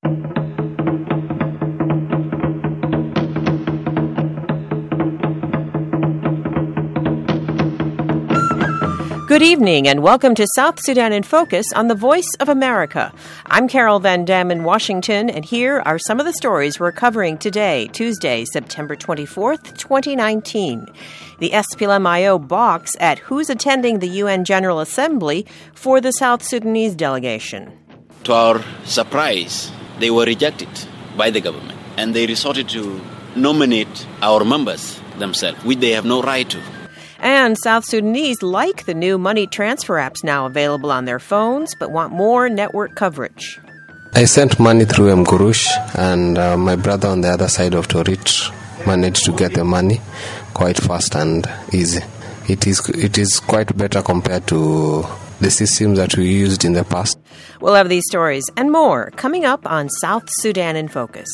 Good evening and welcome to South Sudan in Focus on the Voice of America. I'm Carol Van Dam in Washington, and here are some of the stories we're covering today, Tuesday, September 24th, 2019. The SPLM-IO balks at who's attending the UN General Assembly for the South Sudanese delegation. To our surprise, they were rejected by the government, and they resorted to nominate our members themselves, which they have no right to. And South Sudanese like the new money transfer apps now available on their phones, but want more network coverage. I sent money through Mgurush, and my brother on the other side of Torit managed to get the money quite fast and easy. It is quite better compared to the systems that we used in the past. We'll have these stories and more coming up on South Sudan in Focus.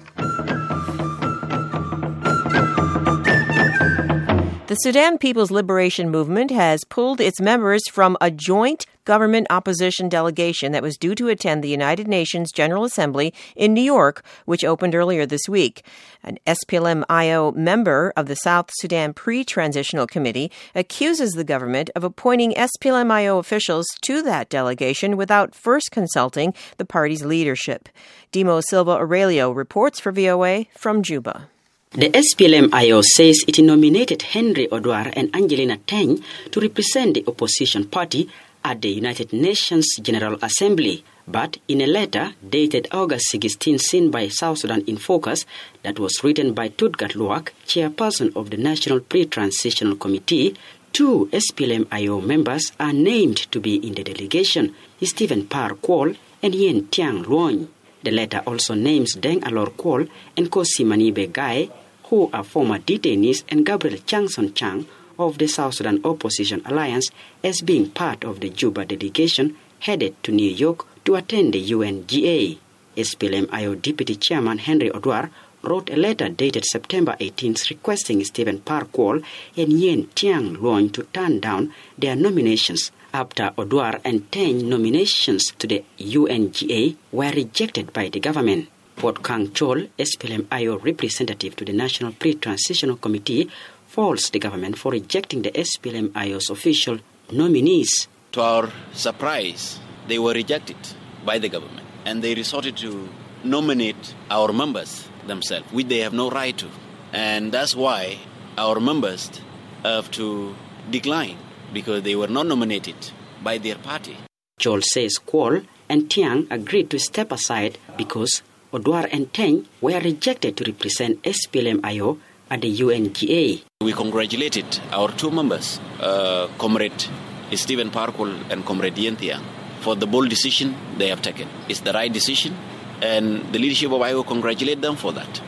The Sudan People's Liberation Movement has pulled its members from a joint government opposition delegation that was due to attend the United Nations General Assembly in New York, which opened earlier this week. An SPLM-IO member of the South Sudan Pre-Transitional Committee accuses the government of appointing SPLM-IO officials to that delegation without first consulting the party's leadership. Dimo Silva Aurelio reports for VOA from Juba. The SPLM-IO says it nominated Henry Odwar and Angelina Teng to represent the opposition party at the United Nations General Assembly. But in a letter dated August 16 seen by South Sudan in Focus that was written by Tutgat Luak, chairperson of the National Pre-Transitional Committee, two SPLM-IO members are named to be in the delegation, Stephen Parr Kwol and Yen Tiang Luong. The letter also names Deng Alor Kwol and Kosi Manibe Gai, who are former detainees, and Gabriel Changson Chang of the South Sudan Opposition Alliance as being part of the Juba delegation headed to New York to attend the UNGA. SPLM-IO Deputy Chairman Henry Odwar wrote a letter dated September 18th requesting Stephen Parr Kwol and Yen Tiang Luong to turn down their nominations after Odwar and Teng nominations to the UNGA were rejected by the government. Port Kang Chol, SPLM-IO representative to the National Pre-Transitional Committee, faults the government for rejecting the SPLM-IO's official nominees. To our surprise, they were rejected by the government, and they resorted to nominate our members themselves, which they have no right to. And that's why our members have to decline, because they were not nominated by their party. Chol says Kwol and Tiang agreed to step aside because Odwar and Teng were rejected to represent SPLM-IO at the UNGA. We congratulated our two members, Comrade Stephen Parr Kwol and Comrade Yen Tiang, for the bold decision they have taken. It's the right decision, and the leadership of IO congratulate them for that.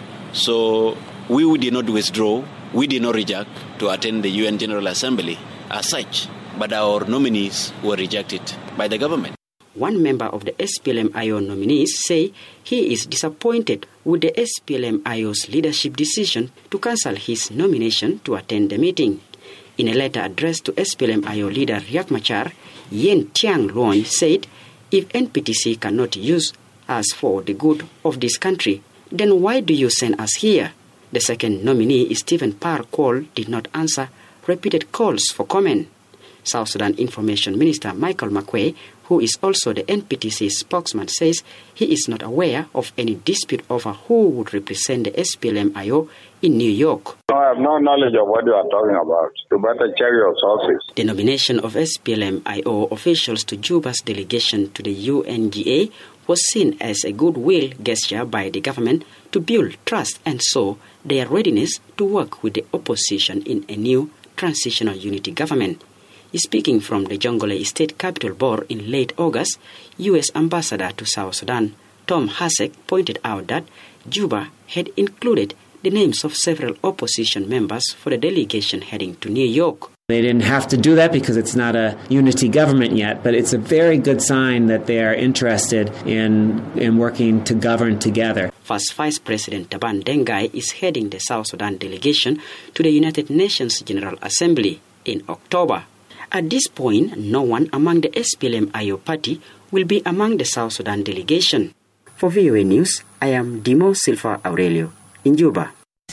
So we did not withdraw, we did not reject to attend the UN General Assembly as such, but our nominees were rejected by the government. One member of the SPLM-IO nominees say he is disappointed with the SPLM-IO's leadership decision to cancel his nomination to attend the meeting. In a letter addressed to SPLM-IO leader Riek Machar, Yen Tiang Luong said, if NPTC cannot use us for the good of this country, then why do you send us here? The second nominee, Stephen Parr Kwol, did not answer repeated calls for comment. South Sudan Information Minister Michael Makwei, who is also the NPTC spokesman, says he is not aware of any dispute over who would represent the SPLM-IO in New York. I have no knowledge of what you are talking about. You better check your sources. The nomination of SPLM-IO officials to Juba's delegation to the UNGA was seen as a goodwill gesture by the government to build trust and show their readiness to work with the opposition in a new transitional unity government. Speaking from the Jonglei State Capitol Board in late August, U.S. Ambassador to South Sudan, Tom Hasek, pointed out that Juba had included the names of several opposition members for the delegation heading to New York. They didn't have to do that because it's not a unity government yet, but it's a very good sign that they are interested in working to govern together. First Vice President Taban Dengai is heading the South Sudan delegation to the United Nations General Assembly in October. At this point, no one among the SPLM-IO party will be among the South Sudan delegation. For VOA News, I am Dimo Silva Aurelio in Juba.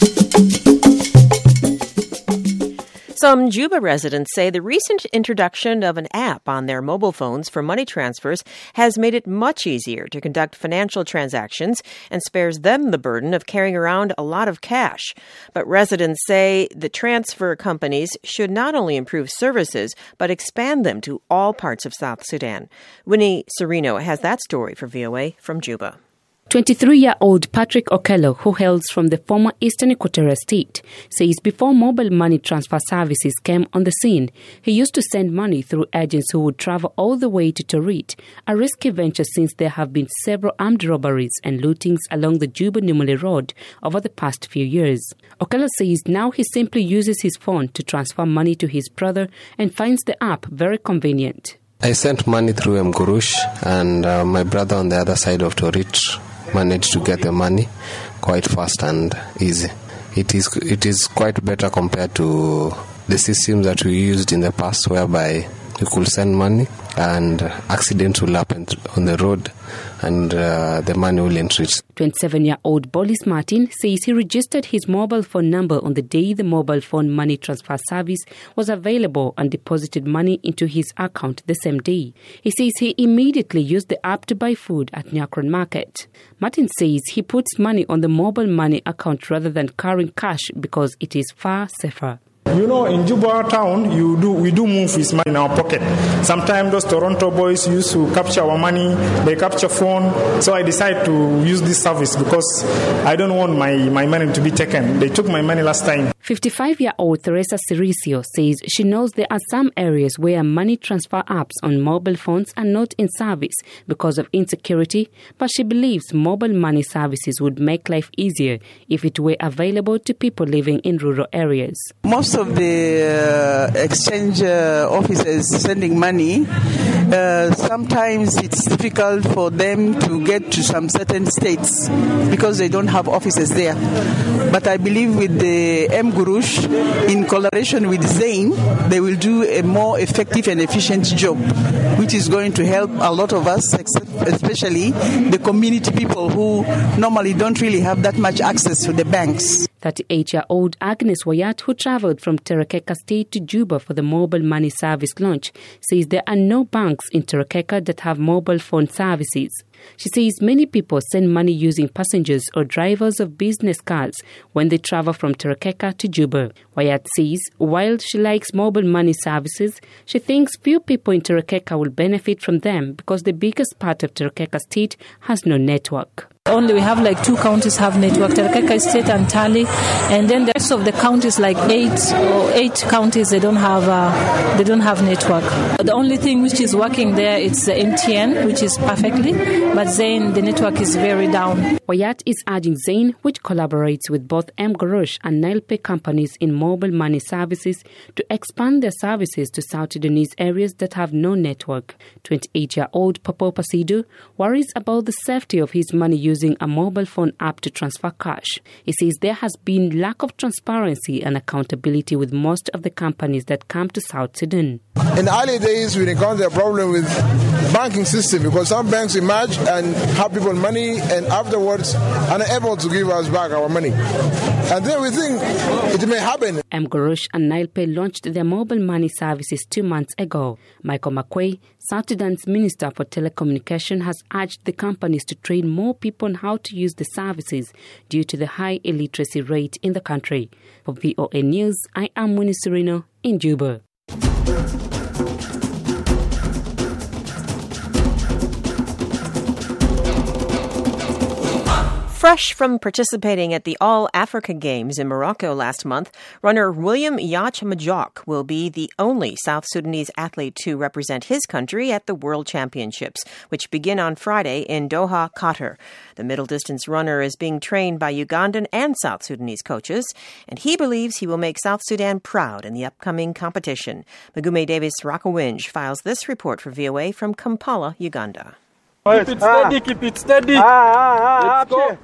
Some Juba residents say the recent introduction of an app on their mobile phones for money transfers has made it much easier to conduct financial transactions and spares them the burden of carrying around a lot of cash. But residents say the transfer companies should not only improve services, but expand them to all parts of South Sudan. Winnie Serino has that story for VOA from Juba. 23-year-old Patrick Okello, who hails from the former Eastern Equatoria state, says before mobile money transfer services came on the scene, he used to send money through agents who would travel all the way to Torit, a risky venture since there have been several armed robberies and lootings along the Juba-Numule road over the past few years. Okello says now he simply uses his phone to transfer money to his brother and finds the app very convenient. I sent money through Mgurush, and my brother on the other side of Torit managed to get the money quite fast and easy. It is quite better compared to the systems that we used in the past, whereby you could send money and accidents will happen on the road and the money will reach. 27-year-old Bolis Martin says he registered his mobile phone number on the day the mobile phone money transfer service was available and deposited money into his account the same day. He says he immediately used the app to buy food at Nyakron Market. Martin says he puts money on the mobile money account rather than carrying cash because it is far safer. You know, in Juba town, we do move his money in our pocket. Sometimes those Toronto boys used to capture our money, they capture phone. So I decided to use this service because I don't want my money to be taken. They took my money last time. 55-year-old Teresa Ciricio says she knows there are some areas where money transfer apps on mobile phones are not in service because of insecurity, but she believes mobile money services would make life easier if it were available to people living in rural areas. Most of the exchange offices sending money, sometimes it's difficult for them to get to some certain states because they don't have offices there. But I believe with the Mgurush, in collaboration with Zain, they will do a more effective and efficient job, which is going to help a lot of us, especially the community people who normally don't really have that much access to the banks. 38-year-old Agnes Wayat, who traveled from Terekeka State to Juba for the mobile money service launch, says there are no banks in Terekeka that have mobile phone services. She says many people send money using passengers or drivers of business cars when they travel from Terekeka to Juba. Wayat says while she likes mobile money services, she thinks few people in Terekeka will benefit from them because the biggest part of Terekeka State has no network. Only we have like 2 counties have network, Terekeka State and Tali, and then the rest of the counties, like 8 counties, they don't have network. The only thing which is working there is MTN, which is perfectly, but Zain, the network is very down. Wayat is urging Zain, which collaborates with both Mgurush and Nilpay companies in mobile money services, to expand their services to South Sudanese areas that have no network. 28-year-old Papo Pasidu worries about the safety of his money using a mobile phone app to transfer cash. He says there has been lack of transparency and accountability with most of the companies that come to South Sudan. In the early days, we encountered a problem with the banking system because some banks emerge and have people money and afterwards are not able to give us back our money. And then we think it may happen. Mgurush and Nilpay launched their mobile money services 2 months ago. Michael McQuay, South Sudan's Minister for Telecommunication, has urged the companies to train more people on how to use the services due to the high illiteracy rate in the country. For VOA News, I am Winnie Serino in Juba. Fresh from participating at the All-Africa Games in Morocco last month, runner William Yacht Majok will be the only South Sudanese athlete to represent his country at the World Championships, which begin on Friday in Doha, Qatar. The middle-distance runner is being trained by Ugandan and South Sudanese coaches, and he believes he will make South Sudan proud in the upcoming competition. Magume Davis Rakawinj files this report for VOA from Kampala, Uganda. Keep it steady, keep it steady. Let's go.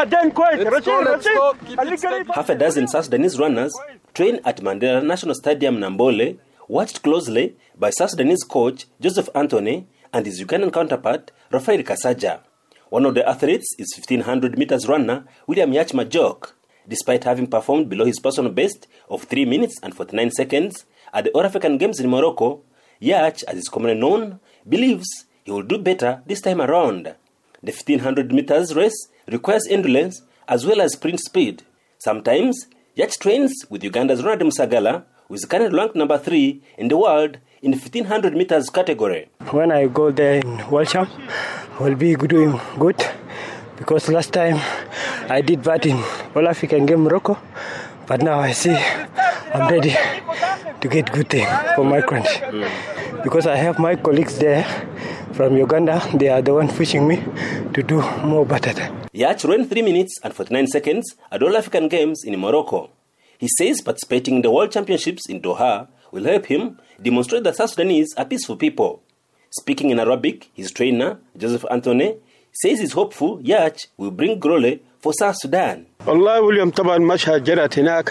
Half a dozen South Sudanese runners trained at Mandela National Stadium, Nambole, watched closely by South Sudanese coach Joseph Anthony and his Ugandan counterpart Rafael Kasaja. One of the athletes is 1500 meters runner William Yach Majok. Despite having performed below his personal best of 3 minutes and 49 seconds at the All African Games in Morocco, Yach, as is commonly known, believes he will do better this time around. The 1500 meters race requires endurance as well as sprint speed. Sometimes, Yach trains with Uganda's Ronald Musagala, who is currently ranked number 3 in the world in the 1500 meters category. When I go there in World Champ, I will be doing good because last time I did bad in All African Game Morocco, but now I see I'm ready to get good thing for my country. Because I have my colleagues there from Uganda, they are the ones pushing me to do more better. Yach ran 3 minutes and 49 seconds at All African Games in Morocco. He says participating in the World Championships in Doha will help him demonstrate that South Sudanese are peaceful people. Speaking in Arabic, his trainer, Joseph Anthony, says he's hopeful Yach will bring glory for South Sudan. والله واليوم طبعا مشهد جرت هناك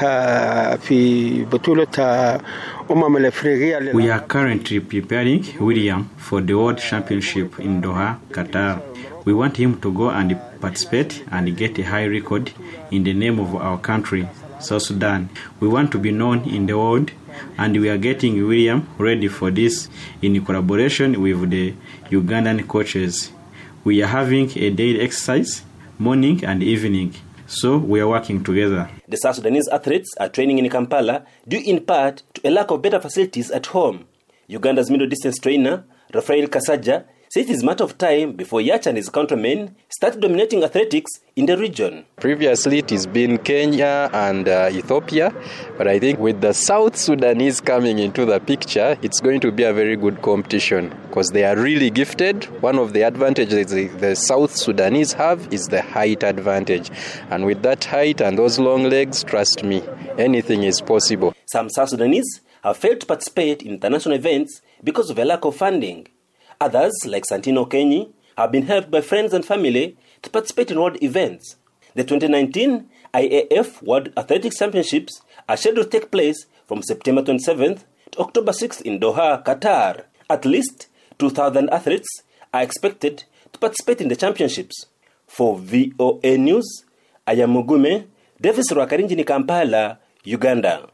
في بطولة الأفريقية. We are currently preparing William for the World Championship in Doha, Qatar. We want him to go and participate and get a high record in the name of our country, South Sudan. We want to be known in the world, and we are getting William ready for this in collaboration with the Ugandan coaches. We are having a daily exercise, morning and evening. So we are working together. The South Sudanese athletes are training in Kampala due in part to a lack of better facilities at home. Uganda's middle distance trainer, Rafael Kasaja, says it is a matter of time before Yach and his countrymen start dominating athletics in the region. Previously it has been Kenya and Ethiopia, but I think with the South Sudanese coming into the picture, it's going to be a very good competition because they are really gifted. One of the advantages the South Sudanese have is the height advantage. And with that height and those long legs, trust me, anything is possible. Some South Sudanese have failed to participate in international events because of a lack of funding. Others, like Santino Kenyi, have been helped by friends and family to participate in world events. The 2019 IAF World Athletics Championships are scheduled to take place from September 27th to October 6th in Doha, Qatar. At least 2,000 athletes are expected to participate in the championships. For VOA News, I am Mugume, Davis Rwakarinjini, Kampala, Uganda.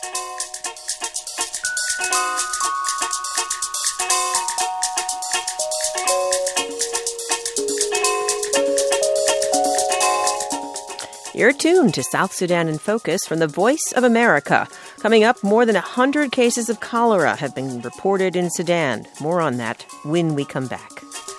You're tuned to South Sudan in Focus from the Voice of America. Coming up, more than 100 cases of cholera have been reported in Sudan. More on that when we come back.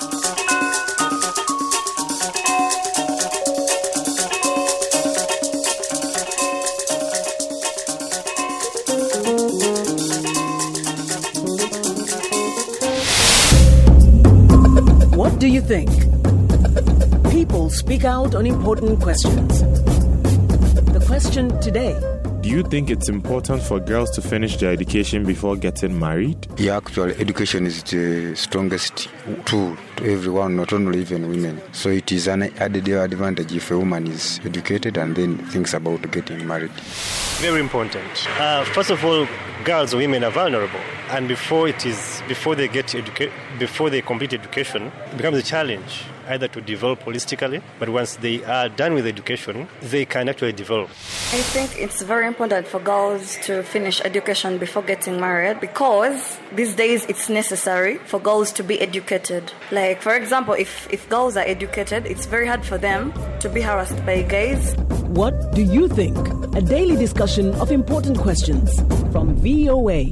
What do you think? People speak out on important questions. The question today: do you think it's important for girls to finish their education before getting married? Yeah, actually, education is the strongest tool to everyone, not only even women. So it is an added advantage if a woman is educated and then thinks about getting married. Very important. First of all, girls or women are vulnerable, and before they complete education, it becomes a challenge either to develop holistically, but once they are done with education, they can actually develop. I think it's very important for girls to finish education before getting married because these days it's necessary for girls to be educated. Like, for example, if girls are educated, it's very hard for them to be harassed by guys. What do you think? A daily discussion of important questions from VOA.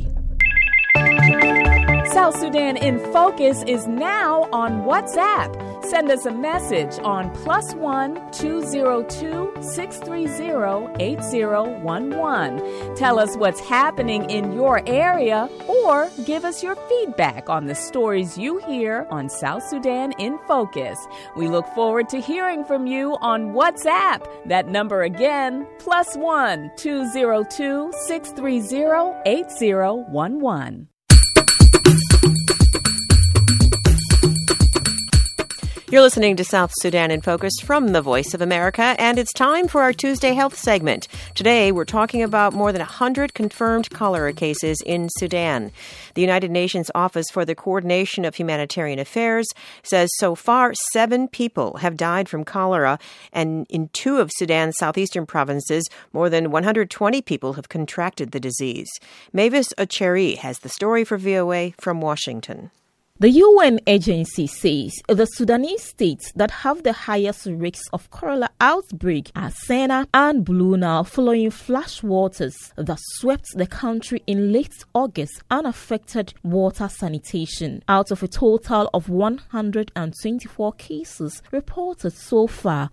South Sudan in Focus is now on WhatsApp. Send us a message on +1 202 630 8011. Tell us what's happening in your area or give us your feedback on the stories you hear on South Sudan in Focus. We look forward to hearing from you on WhatsApp. That number again, +1 202 630 8011. You're listening to South Sudan in Focus from the Voice of America, and it's time for our Tuesday Health segment. Today, we're talking about more than 100 confirmed cholera cases in Sudan. The United Nations Office for the Coordination of Humanitarian Affairs says so far 7 people have died from cholera, and in 2 of Sudan's southeastern provinces, more than 120 people have contracted the disease. Mavis Ocheri has the story for VOA from Washington. The UN agency says the Sudanese states that have the highest risks of cholera outbreak are Sennar and Blue Nile following flash waters that swept the country in late August and affected water sanitation. Out of a total of 124 cases reported so far,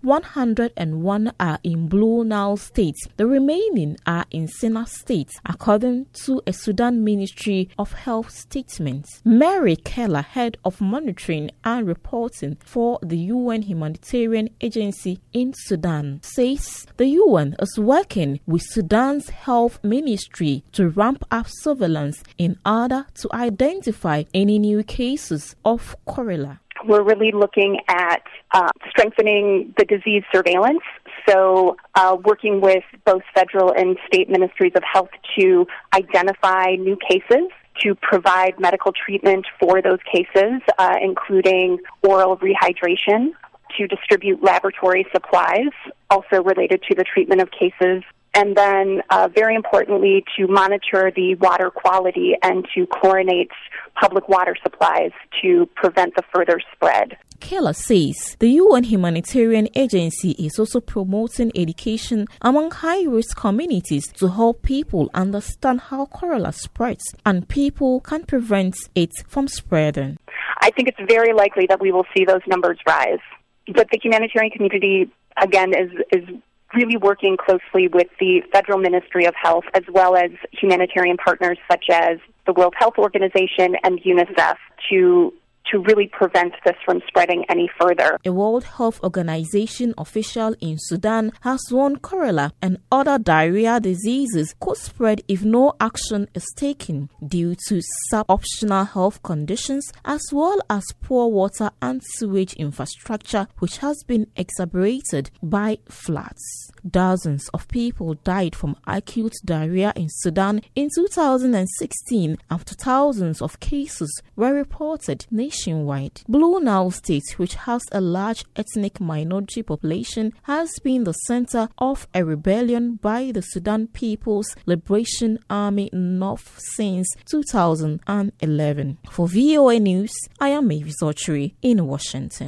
101 are in Blue Nile state. The remaining are in Sennar state, according to a Sudan Ministry of Health statement. Mary Keller, head of monitoring and reporting for the UN Humanitarian Agency in Sudan, says the UN is working with Sudan's health ministry to ramp up surveillance in order to identify any new cases of cholera. We're really looking at strengthening the disease surveillance, so working with both federal and state ministries of health to identify new cases, to provide medical treatment for those cases, including oral rehydration, to distribute laboratory supplies, also related to the treatment of cases, and then, very importantly, to monitor the water quality and to chlorinate public water supplies to prevent the further spread. Keller says the UN Humanitarian Agency is also promoting education among high-risk communities to help people understand how cholera spreads and people can prevent it from spreading. I think it's very likely that we will see those numbers rise. But the humanitarian community, again, is really working closely with the Federal Ministry of Health as well as humanitarian partners such as the World Health Organization and UNICEF to really prevent this from spreading any further. A World Health Organization official in Sudan has warned cholera and other diarrhea diseases could spread if no action is taken due to suboptimal health conditions as well as poor water and sewage infrastructure, which has been exacerbated by floods. Dozens of people died from acute diarrhea in Sudan in 2016 after thousands of cases were reported nationwide. Blue Nile State, which has a large ethnic minority population, has been the center of a rebellion by the Sudan People's Liberation Army North since 2011. For VOA News, I am Mavis Ocheri in Washington.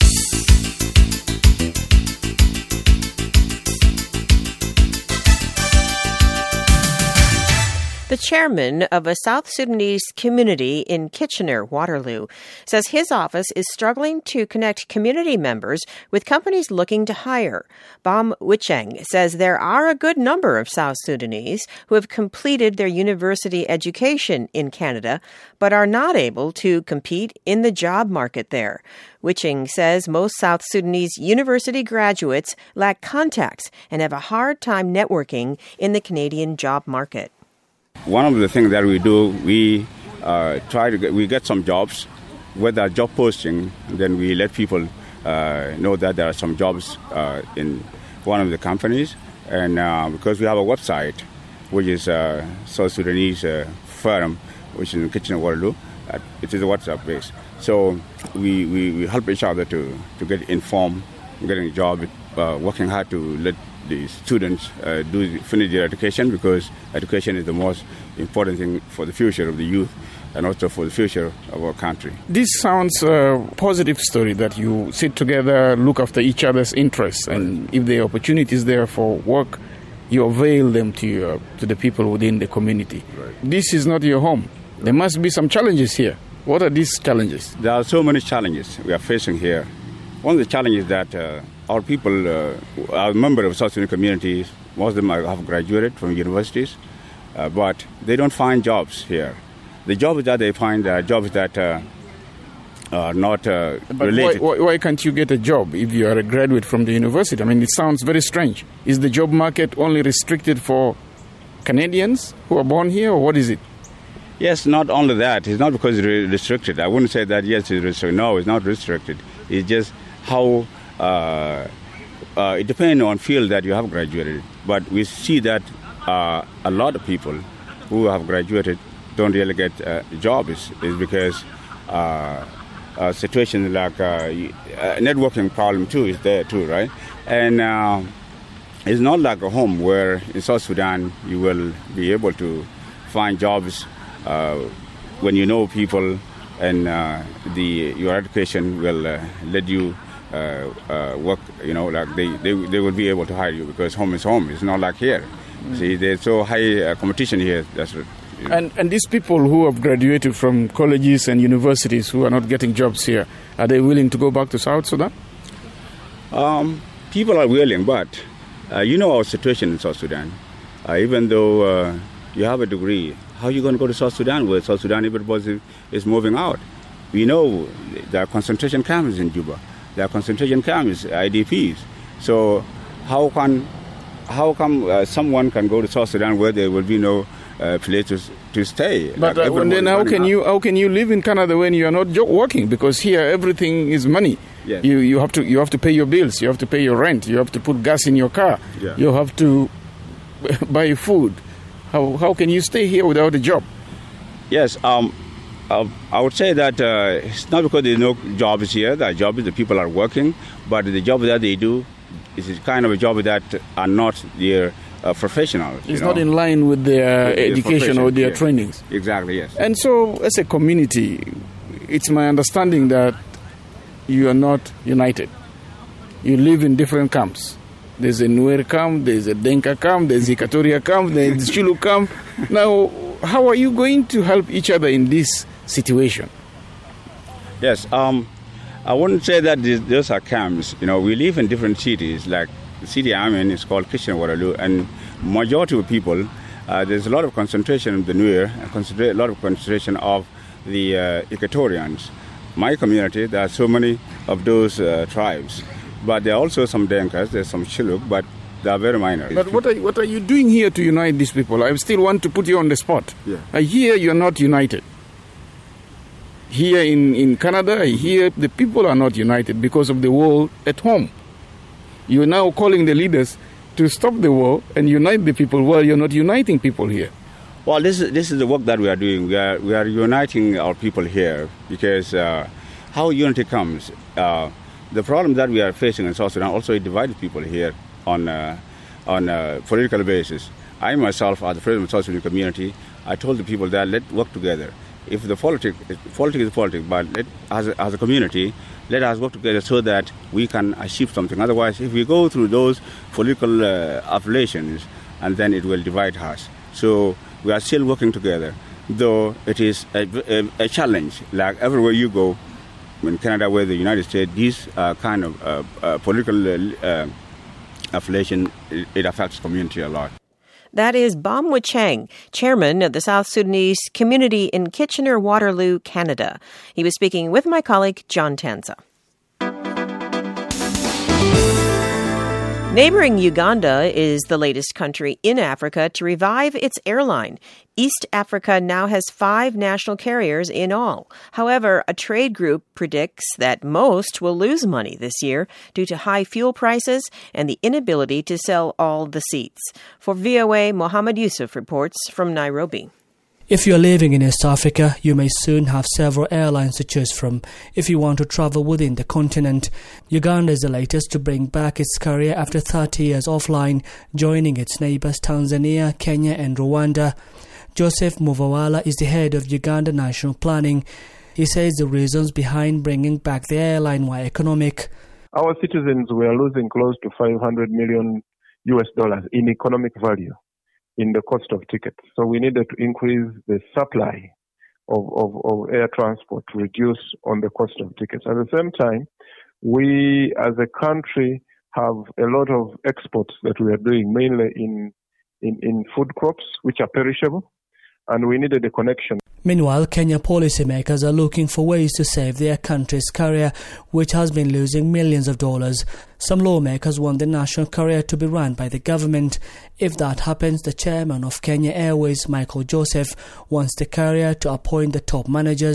The chairman of a South Sudanese community in Kitchener-Waterloo says his office is struggling to connect community members with companies looking to hire. Bam Wicheng says there are a good number of South Sudanese who have completed their university education in Canada but are not able to compete in the job market there. Wicheng says most South Sudanese university graduates lack contacts and have a hard time networking in the Canadian job market. One of the things that we do, we get some jobs, whether job posting, then we let people know that there are some jobs in one of the companies, and because we have a website, which is South Sudanese Forum, which is in Kitchener-Waterloo, it is a WhatsApp base. So we help each other to get informed, getting a job, working hard to let the students finish their education, because education is the most important thing for the future of the youth and also for the future of our country. This sounds a positive story that you sit together, look after each other's interests, and if the opportunity is there for work, you avail them to the people within the community. Right. This is not your home. There must be some challenges here. What are these challenges? There are so many challenges we are facing here. One of the challenges that our people are members of South Sudan communities. Most of them have graduated from universities, but they don't find jobs here. The jobs that they find are jobs that are not related. Why can't you get a job if you are a graduate from the university? I mean, it sounds very strange. Is the job market only restricted for Canadians who are born here, or what is it? Yes, not only that. It's not because it's restricted. I wouldn't say that, yes, it's restricted. No, it's not restricted. It's just how it depends on field that you have graduated. But we see that a lot of people who have graduated don't really get jobs. Is because situations like networking problem too is there too, right? And it's not like a home where in South Sudan you will be able to find jobs when you know people, and your education will let you work. Like they will be able to hire you because home is home. It's not like here. See, there's so high competition here. That's what. And these people who have graduated from colleges and universities who are not getting jobs here, are they willing to go back to South Sudan? People are willing, but you know our situation in South Sudan. Even though you have a degree, how are you going to go to South Sudan where South Sudan everybody is moving out? We know there are concentration camps in Juba. There are concentration camps, IDPs. So how come someone can go to South Sudan where there will be no place to stay? But then how can you live in Canada when you are not working? Because here everything is money. Yes. You have to pay your bills. You have to pay your rent. You have to put gas in your car. Yeah. You have to buy food. How can you stay here without a job? Yes. I would say that it's not because there's no jobs here. The job is the people are working, but the job that they do is kind of a job that are not their professional. It's not in line with their education or their trainings. Exactly, yes. And so, as a community, it's my understanding that you are not united. You live in different camps. There's a Nuer camp, there's a Denka camp, there's a Katoria camp, there's a Shulu camp. Now, how are you going to help each other in this situation? Yes, I wouldn't say that those are camps. We live in different cities. Like the city I'm in is called Kitchener-Waterloo, and majority of people, there's a lot of concentration of the Nuer, a lot of concentration of the Equatorians. My community, there are so many of those tribes, but there are also some Denkas, there's some Shilluk, but they are very minor. But what are you doing here to unite these people? I still want to put you on the spot. Yeah. I hear you're not united. Here in Canada, I hear the people are not united because of the war at home. You're now calling the leaders to stop the war and unite the people while you're not uniting people here. Well, this is the work that we are doing. We are uniting our people here because how unity comes. The problem that we are facing in South Sudan also divided people here on a political basis. I myself, as the president of the South Sudan community, I told the people that let's work together. If the politics is politics, but as a community, let us work together so that we can achieve something. Otherwise, if we go through those political affiliations, and then it will divide us. So we are still working together, though it is a challenge. Like everywhere you go, in Canada, where the United States, these kind of political affiliation, it affects community a lot. That is Bamwa Chang, chairman of the South Sudanese community in Kitchener-Waterloo, Canada. He was speaking with my colleague, John Tanza. Neighboring Uganda is the latest country in Africa to revive its airline. East Africa now has 5 national carriers in all. However, a trade group predicts that most will lose money this year due to high fuel prices and the inability to sell all the seats. For VOA, Mohammed Yusuf reports from Nairobi. If you're living in East Africa, you may soon have several airlines to choose from if you want to travel within the continent. Uganda is the latest to bring back its carrier after 30 years offline, joining its neighbors Tanzania, Kenya and Rwanda. Joseph Muvawala is the head of Uganda National Planning. He says the reasons behind bringing back the airline were economic. Our citizens were losing close to $500 million in economic value in the cost of tickets. So we needed to increase the supply of air transport to reduce on the cost of tickets. At the same time, we as a country have a lot of exports that we are doing, mainly in food crops, which are perishable, and we needed a connection. Meanwhile, Kenya policymakers are looking for ways to save their country's carrier, which has been losing millions of dollars. Some lawmakers want the national carrier to be run by the government. If that happens, the chairman of Kenya Airways, Michael Joseph, wants the carrier to appoint the top managers.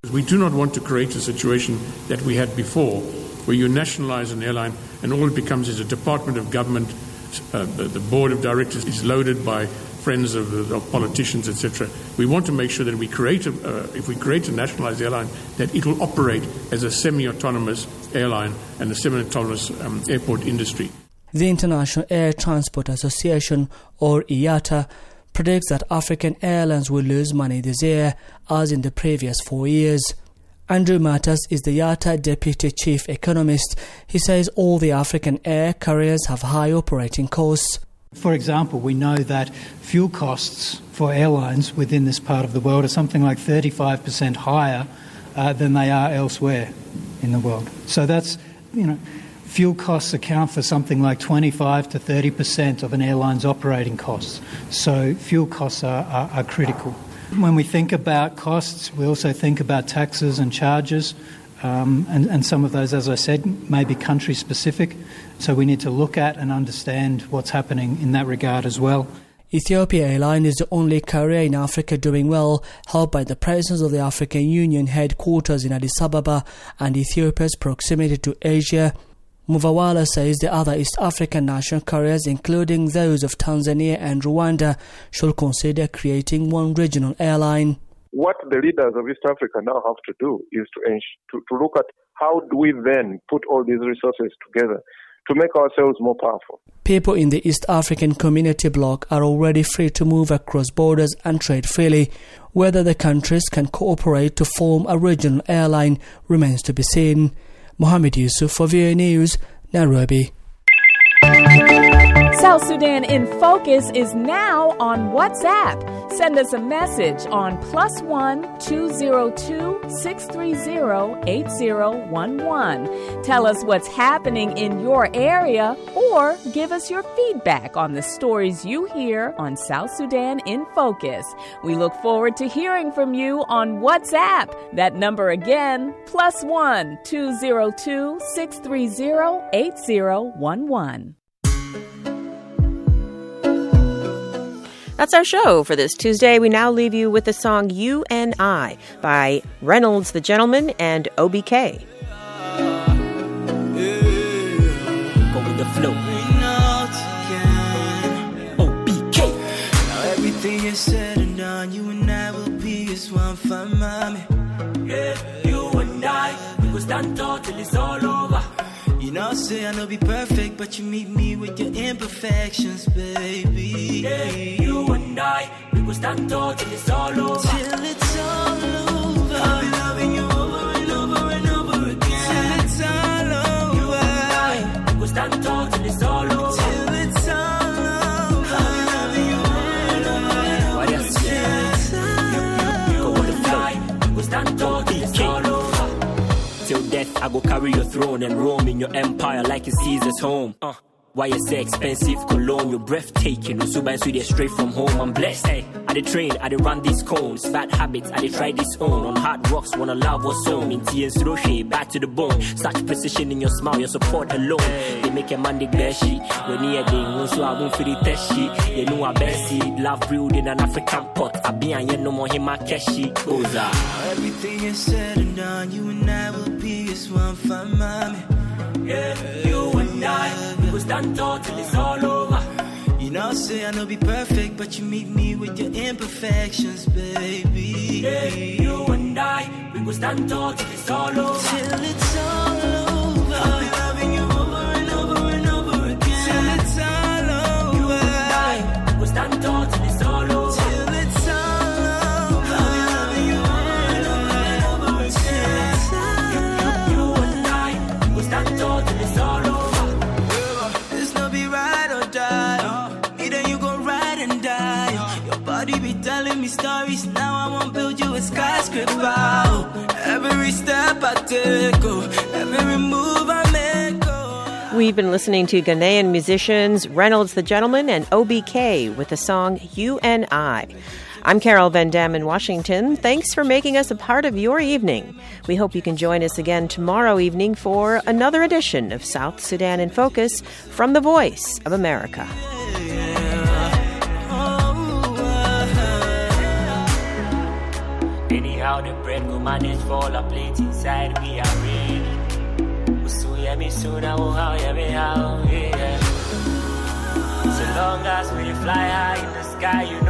We do not want to create a situation that we had before, where you nationalize an airline and all it becomes is a department of government. The board of directors is loaded by friends of politicians, etc. We want to make sure that if we create a nationalized airline, that it will operate as a semi-autonomous airline and a semi-autonomous airport industry. The International Air Transport Association, or IATA, predicts that African airlines will lose money this year, as in the previous 4 years. Andrew Matas is the IATA Deputy Chief Economist. He says all the African air carriers have high operating costs. For example, we know that fuel costs for airlines within this part of the world are something like 35% higher than they are elsewhere in the world. So that's, fuel costs account for something like 25 to 30% of an airline's operating costs. So fuel costs are critical. When we think about costs, we also think about taxes and charges, and some of those, as I said, may be country-specific. So we need to look at and understand what's happening in that regard as well. Ethiopia Airline is the only carrier in Africa doing well, helped by the presence of the African Union headquarters in Addis Ababa and Ethiopia's proximity to Asia. Muvawala says the other East African national carriers, including those of Tanzania and Rwanda, should consider creating one regional airline. What the leaders of East Africa now have to do is to look at how do we then put all these resources together to make ourselves more powerful. People in the East African Community bloc are already free to move across borders and trade freely. Whether the countries can cooperate to form a regional airline remains to be seen. Mohammed Yusuf for VOA News, Nairobi. South Sudan in Focus is now on WhatsApp. Send us a message on +1 202 630 8011. Tell us what's happening in your area or give us your feedback on the stories you hear on South Sudan in Focus. We look forward to hearing from you on WhatsApp. That number again, +1 202 630 8011. That's our show for this Tuesday. We now leave you with the song You and I by Reynolds the Gentleman and OBK. Go with the flow. OBK. Now everything is said and done, you and I will be as one for mommy. Yeah, you and I, we will stand tall till it's all over. You know, say I know be perfect, but you meet me with your imperfections, baby. Yeah, you and I, we will stand tall till it's all over. Till it's all over. I'll be loving you over and over and over again. Till it's all over. You and I, we will stand tall till it's all over. Till it's all over. I'll be loving you over and over and over. What else? Till it's all over. Go with the flow. We will stand tall till it's all over. Till death, I go carry your throne and roam in your empire like it's Caesar's home. Why you say expensive cologne? You're breathtaking. No suba and sweet straight from home. I'm blessed. Hey, I dey train, I dey run these cones. Bad habits, I dey try this own. On hard rocks, wanna love what's on. In tears, throw shade, back to the bone. Such precision in your smile, your support alone. They make a man dig beshi. When you ding, so I won't feel the teshi. You know I best see love brewed in an African pot. I be on no more him keshi. Goes out. Everything is said and done, you and I will be as one for mommy. Yeah, you and I, we will stand tall till it's all over. You know, say I know be perfect, but you meet me with your imperfections, baby. Yeah, you and I, we will stand tall till it's all over. Till it's all over. I'll be loving you over and over and over again. Till it's all over. You and I, we will stand tall till it's all over. Till it's all over. I'll be loving you over and over and over again. Till it's all over. You and I, we will stand tall till it's all over. This no be ride or die. Either you go ride and die. Your body be telling me stories. Now I won't build you a skyscraper. Every step I take, every move I make. We've been listening to Ghanaian musicians Reynolds the Gentleman and OBK with the song You and I. I'm Carol Van Dam in Washington. Thanks for making us a part of your evening. We hope you can join us again tomorrow evening for another edition of South Sudan in Focus from the Voice of America. Anyhow, the bread go manage for all a plate inside, we are real. So yeah, me soon, I will how, yeah, me how, yeah. So long as we fly high in the sky, you